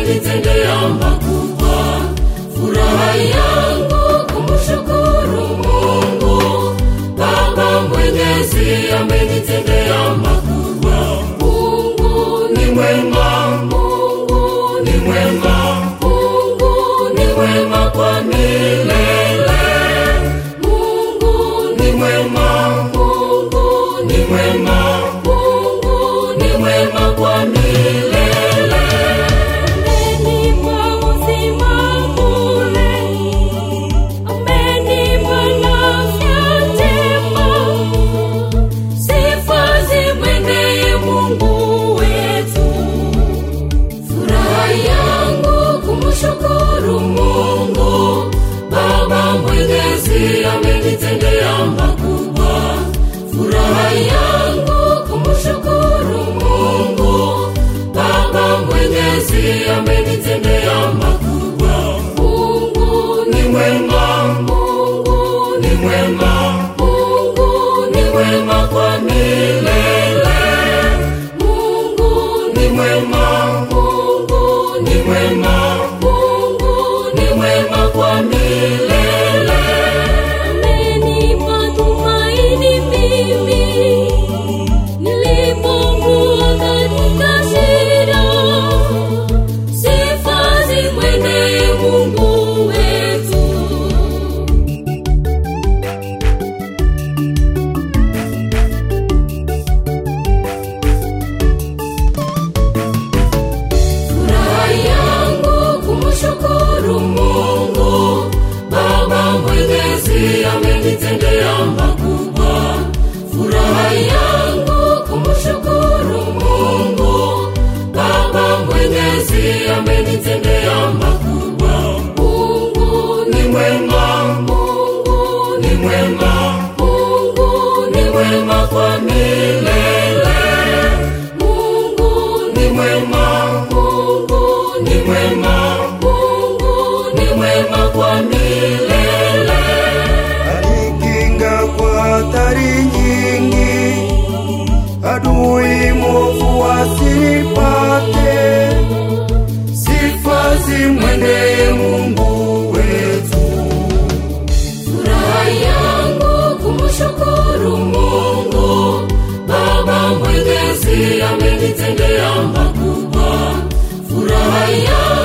amenitendea makubwa. Furaha yangu kumshukuru Mungu. Baba Mwenyezi amenitendea makubwa. Mungu ni mwema, Mungu ni mwema, Mungu ni mwema kwa milele. Mungu ni mwema, Mungu ni mwema, Mungu ni mwema kwa milele. Shukuru Mungu. Baba Mwenyezi amenitendea makubwa. Furaha yangu kumshukuru Mungu. Baba Mwenyezi amenitendea makubwa. Mungu ni mwema, Mungu ni mwema, Mungu ni mwema kwa milele. Mungu ni mwema, Mungu ni mwema, kwa milele. Amenipa tumaini mimi nilipokuwa katika shida. Sifa zimwendee Mungu wetu. Furaha yangu kumshukuru Mungu. Baba Mwenyezi amenitendea makubwa. Furaha yangu kumshukuru Mungu. Baba Mwenyezi amenitendea makubwa. Mungu ni mwema, Mungu ni mwema, Mungu ni mwema kwa milele. Mungu ni mwema, Mungu ni mwema, Mungu ni mwema kwa milele. Alikinga kwa hatari nyingi, adui mwovu asipate. Sifa zimwendee Mungu wetu. Furaha yangu kumshukuru Mungu. Baba Mwenyezi amenitendea makubwa. Furaha yangu